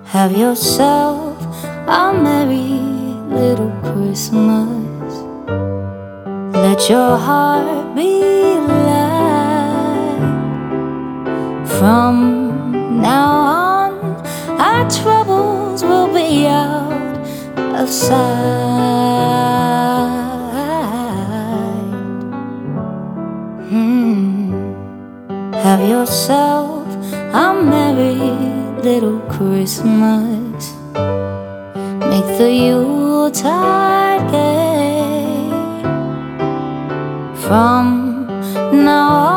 Have yourself a merry little Christmas. Let your heart be light. From now on, our troubles will be out of sight. Have yourself a merry little Christmas. Make the Yuletide gay. From now on,